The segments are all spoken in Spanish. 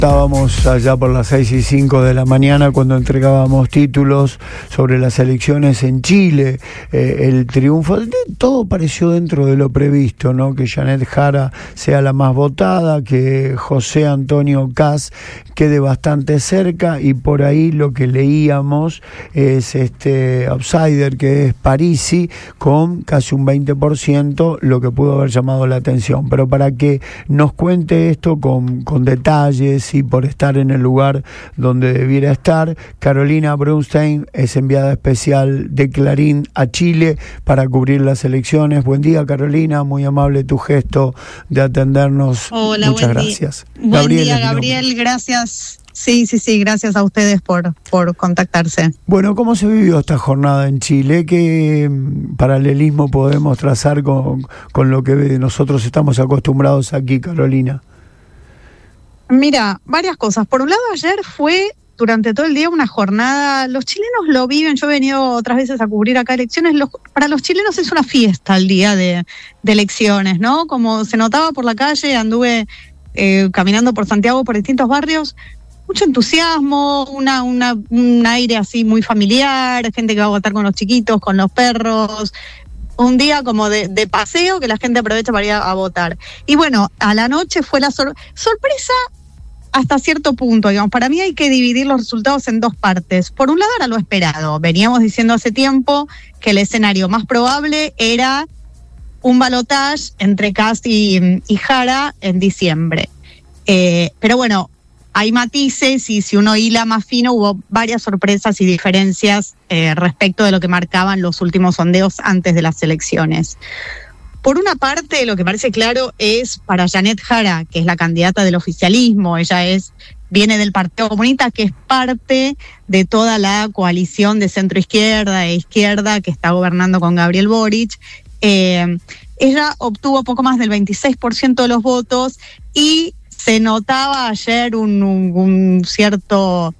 Estábamos allá por las 6:05 de la mañana cuando entregábamos títulos sobre las elecciones en Chile, el triunfo, todo pareció dentro de lo previsto, ¿no? Que Janet Jara sea la más votada, que José Antonio Kast quede bastante cerca, y por ahí lo que leíamos es este outsider que es Parisi con casi un 20%, lo que pudo haber llamado la atención. Pero para que nos cuente esto con detalles y por estar en el lugar donde debiera estar, Carolina Brunstein es enviada especial de Clarín a Chile para cubrir las elecciones. Buen día, Carolina, muy amable tu gesto de atendernos. Hola, muchas gracias. Buen día, Gabriel, gracias. Sí, gracias a ustedes por contactarse. Bueno, ¿cómo se vivió esta jornada en Chile? ¿Qué paralelismo podemos trazar con lo que nosotros estamos acostumbrados aquí, Carolina? Mira, varias cosas. Por un lado, ayer fue durante todo el día una jornada, los chilenos lo viven, yo he venido otras veces a cubrir acá elecciones, para los chilenos es una fiesta el día de elecciones, ¿no? Como se notaba por la calle, anduve caminando por Santiago, por distintos barrios, mucho entusiasmo, un aire así muy familiar, gente que va a votar con los chiquitos, con los perros, un día como de paseo que la gente aprovecha para ir a votar. Y bueno, a la noche fue la sorpresa hasta cierto punto, digamos. Para mí hay que dividir los resultados en dos partes. Por un lado era lo esperado. Veníamos diciendo hace tiempo que el escenario más probable era un balotaje entre Kast y Jara en diciembre. Pero bueno, hay matices y si uno hila más fino hubo varias sorpresas y diferencias respecto de lo que marcaban los últimos sondeos antes de las elecciones. Por una parte, lo que parece claro es para Janet Jara, que es la candidata del oficialismo, viene del Partido Comunista, que es parte de toda la coalición de centro-izquierda e izquierda que está gobernando con Gabriel Boric. Ella obtuvo poco más del 26% de los votos y se notaba ayer un cierto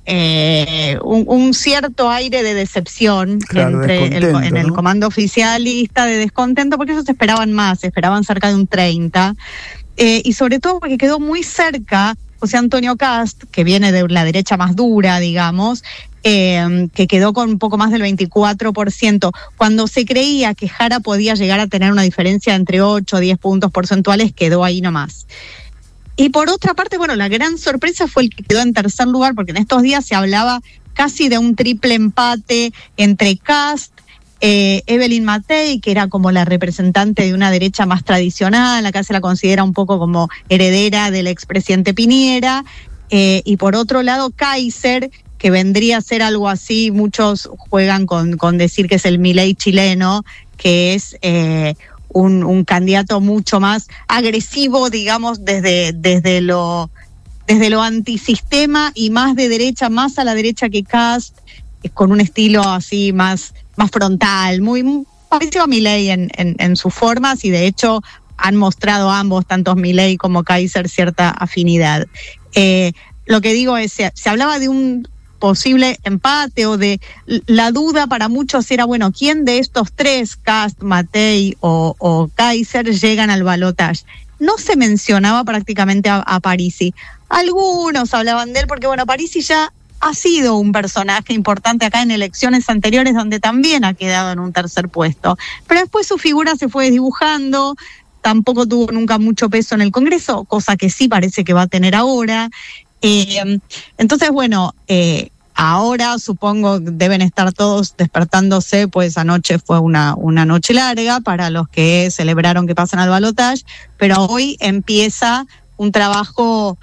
aire de decepción, claro, en el comando oficialista, de descontento, porque ellos esperaban más, esperaban cerca de un 30%, y sobre todo porque quedó muy cerca José Antonio Kast, que viene de la derecha más dura, digamos, que quedó con un poco más del 24%, cuando se creía que Jara podía llegar a tener una diferencia entre 8 o 10 puntos porcentuales, quedó ahí nomás. Y por otra parte, bueno, la gran sorpresa fue el que quedó en tercer lugar, porque en estos días se hablaba casi de un triple empate entre Kast, Evelyn Matei, que era como la representante de una derecha más tradicional, acá se la considera un poco como heredera del expresidente Piñera, y por otro lado Kaiser, que vendría a ser algo así, muchos juegan con decir que es el Milei chileno, que es un candidato mucho más agresivo, digamos, desde lo antisistema y más de derecha, más a la derecha que Kast, con un estilo así más frontal, muy parecido a Milei en sus formas, y de hecho han mostrado ambos, tanto Milei como Kaiser, cierta afinidad. Lo que digo es, se hablaba de un posible empate, o de la duda para muchos era, bueno, ¿quién de estos tres, Kast, Matei o Kaiser, llegan al balotaje? No se mencionaba prácticamente a Parisi. Algunos hablaban de él porque, bueno, Parisi ya ha sido un personaje importante acá en elecciones anteriores, donde también ha quedado en un tercer puesto. Pero después su figura se fue desdibujando, tampoco tuvo nunca mucho peso en el Congreso, cosa que sí parece que va a tener ahora. Entonces, bueno, ahora supongo deben estar todos despertándose, pues anoche fue una noche larga para los que celebraron que pasan al balotaje, pero hoy empieza un trabajo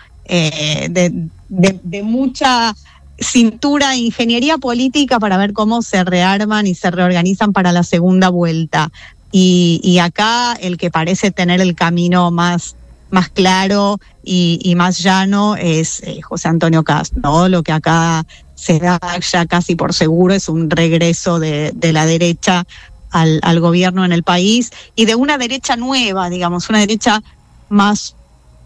de mucha cintura e ingeniería política para ver cómo se rearman y se reorganizan para la segunda vuelta. Y acá el que parece tener el camino más claro y más llano es José Antonio Kast, ¿no? Lo que acá se da ya casi por seguro es un regreso de la derecha al gobierno en el país, y de una derecha nueva, digamos, una derecha más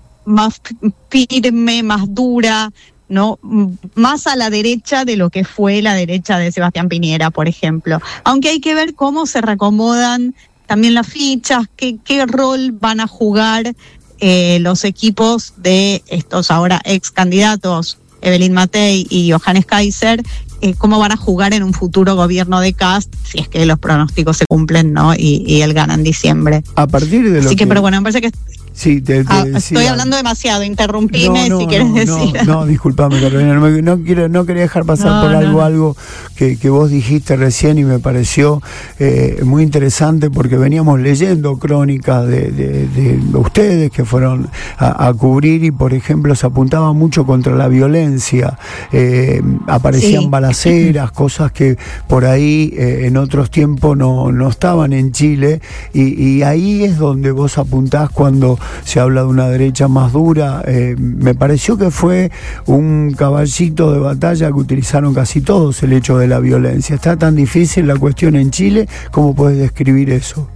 firme, más dura, ¿no? Más a la derecha de lo que fue la derecha de Sebastián Piñera, por ejemplo. Aunque hay que ver cómo se reacomodan también las fichas, qué rol van a jugar los equipos de estos ahora ex candidatos, Evelyn Matei y Johannes Kaiser, cómo van a jugar en un futuro gobierno de Kast, si es que los pronósticos se cumplen, ¿no? Y él gana en diciembre. A partir de lo pero bueno, me parece que... Sí, estoy hablando demasiado, interrumpime si quieres decir. No, disculpame, Carolina, no quería dejar pasar por algo que vos dijiste recién y me pareció muy interesante, porque veníamos leyendo crónicas de ustedes que fueron a cubrir, y por ejemplo se apuntaba mucho contra la violencia, aparecían balaceras, cosas que por ahí en otros tiempos no estaban en Chile, y ahí es donde vos apuntás cuando se habla de una derecha más dura. Me pareció que fue un caballito de batalla que utilizaron casi todos, el hecho de la violencia. ¿Está tan difícil la cuestión en Chile? ¿Cómo puedes describir eso?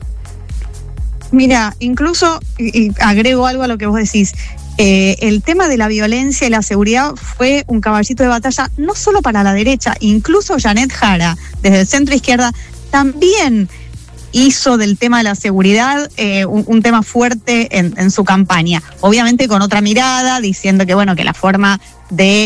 Mira, incluso, y agrego algo a lo que vos decís, el tema de la violencia y la seguridad fue un caballito de batalla no solo para la derecha, incluso Janet Jara, desde el centro izquierda, también hizo del tema de la seguridad un tema fuerte en su campaña. Obviamente con otra mirada, diciendo que bueno, que la forma de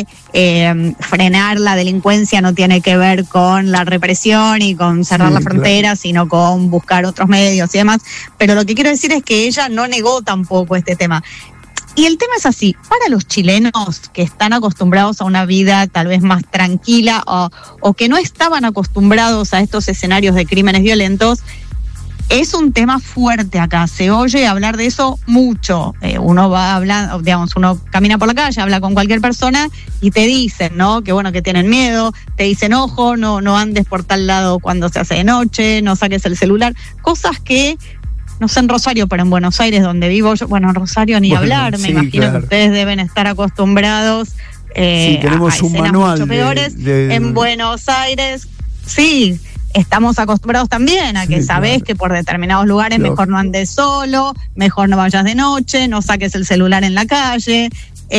frenar la delincuencia no tiene que ver con la represión y con cerrar la frontera, sino con buscar otros medios y demás. Pero lo que quiero decir es que ella no negó tampoco este tema. Y el tema es así, para los chilenos que están acostumbrados a una vida tal vez más tranquila o que no estaban acostumbrados a estos escenarios de crímenes violentos, es un tema fuerte acá, se oye hablar de eso mucho. Uno va a hablar, digamos, uno camina por la calle, habla con cualquier persona y te dicen, ¿no? Que bueno, que tienen miedo, te dicen, ojo, no andes por tal lado cuando se hace de noche, no saques el celular, cosas que, no sé en Rosario, pero en Buenos Aires, donde vivo yo, bueno, en Rosario ni hablar, me imagino que ustedes deben estar acostumbrados tenemos un manual mucho peores. En Buenos Aires, sí, estamos acostumbrados también a que sabés que por determinados lugares mejor no andes solo, mejor no vayas de noche, no saques el celular en la calle,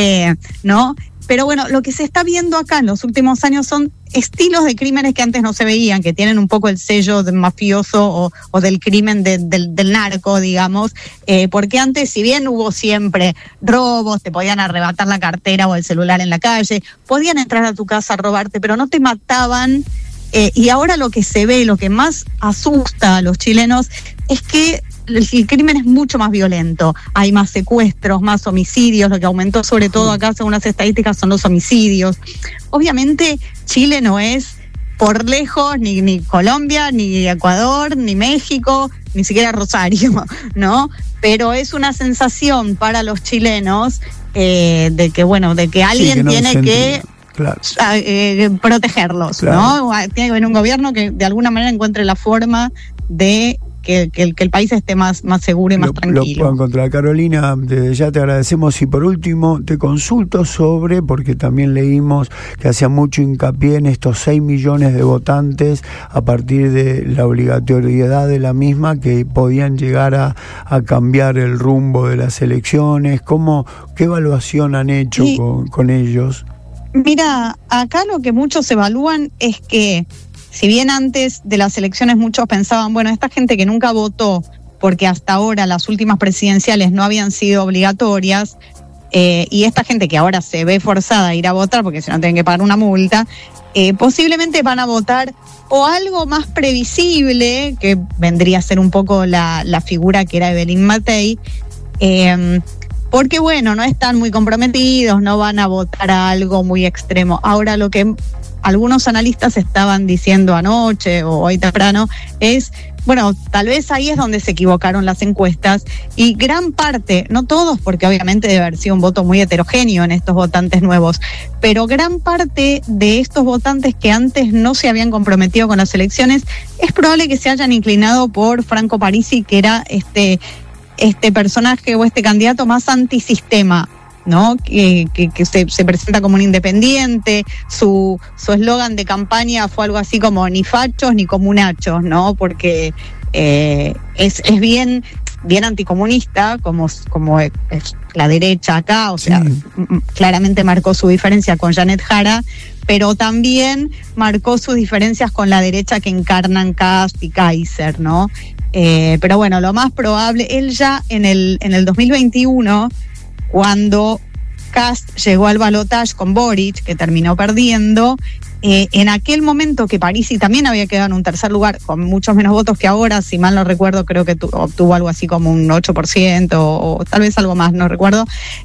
¿no? Pero bueno, lo que se está viendo acá en los últimos años son estilos de crímenes que antes no se veían, que tienen un poco el sello de mafioso o del crimen del narco, digamos, porque antes, si bien hubo siempre robos, te podían arrebatar la cartera o el celular en la calle, podían entrar a tu casa a robarte, pero no te mataban. Y ahora lo que se ve, lo que más asusta a los chilenos es que el crimen es mucho más violento. Hay más secuestros, más homicidios. Lo que aumentó sobre todo acá, según las estadísticas, son los homicidios. Obviamente Chile no es por lejos ni Colombia, ni Ecuador, ni México, ni siquiera Rosario, ¿no? Pero es una sensación para los chilenos de que, bueno, de que alguien tiene que... Claro. Protegerlos, ¿no? Tiene que haber un gobierno que de alguna manera encuentre la forma de que el país esté más seguro y más tranquilo. Lo puedo encontrar. Carolina, desde ya te agradecemos, y por último te consulto sobre, porque también leímos que hacía mucho hincapié en estos 6 millones de votantes a partir de la obligatoriedad de la misma, que podían llegar a cambiar el rumbo de las elecciones. ¿Qué evaluación han hecho con ellos? Mira, acá lo que muchos evalúan es que, si bien antes de las elecciones muchos pensaban, bueno, esta gente que nunca votó, porque hasta ahora las últimas presidenciales no habían sido obligatorias, y esta gente que ahora se ve forzada a ir a votar porque si no tienen que pagar una multa, posiblemente van a votar o algo más previsible, que vendría a ser un poco la figura que era Evelyn Matei, porque bueno, no están muy comprometidos, no van a votar a algo muy extremo. Ahora, lo que algunos analistas estaban diciendo anoche o hoy temprano es, bueno, tal vez ahí es donde se equivocaron las encuestas, y gran parte, no todos, porque obviamente debe haber sido un voto muy heterogéneo en estos votantes nuevos, pero gran parte de estos votantes que antes no se habían comprometido con las elecciones, es probable que se hayan inclinado por Franco Parisi, que era este personaje o este candidato más antisistema, ¿no? Que se presenta como un independiente. Su eslogan de campaña fue algo así como ni fachos ni comunachos, ¿no? Porque es bien anticomunista, como es la derecha acá, o sea, claramente marcó su diferencia con Janet Jara, pero también marcó sus diferencias con la derecha que encarnan Kast y Kaiser, ¿no? Pero bueno, lo más probable, él ya en el 2021, cuando Kast llegó al balotaje con Boric, que terminó perdiendo, en aquel momento que Parisi también había quedado en un tercer lugar, con muchos menos votos que ahora, si mal no recuerdo, creo que obtuvo algo así como un 8%, o tal vez algo más, no recuerdo.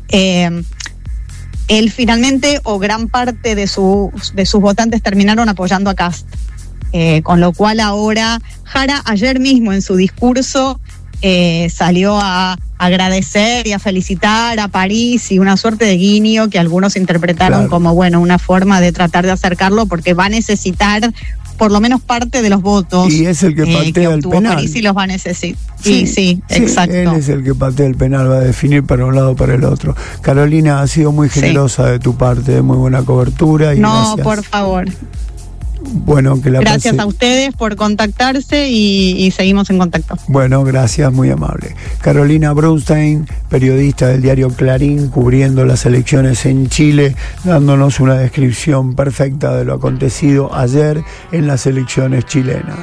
Él finalmente, o gran parte de sus votantes terminaron apoyando a Kast. Con lo cual ahora Jara ayer mismo en su discurso salió a agradecer y a felicitar a París, y una suerte de guiño que algunos interpretaron como, bueno, una forma de tratar de acercarlo, porque va a necesitar por lo menos parte de los votos. Y es el que patea el penal. París, y los va a necesitar. Sí, exacto. Él es el que patea el penal, va a definir para un lado o para el otro. Carolina, ha sido muy generosa de tu parte, muy buena cobertura. Y no, gracias. por favor. Bueno, que la gracias a ustedes por contactarse y seguimos en contacto. Bueno, gracias, muy amable. Carolina Bronstein, periodista del diario Clarín, cubriendo las elecciones en Chile, dándonos una descripción perfecta de lo acontecido ayer en las elecciones chilenas.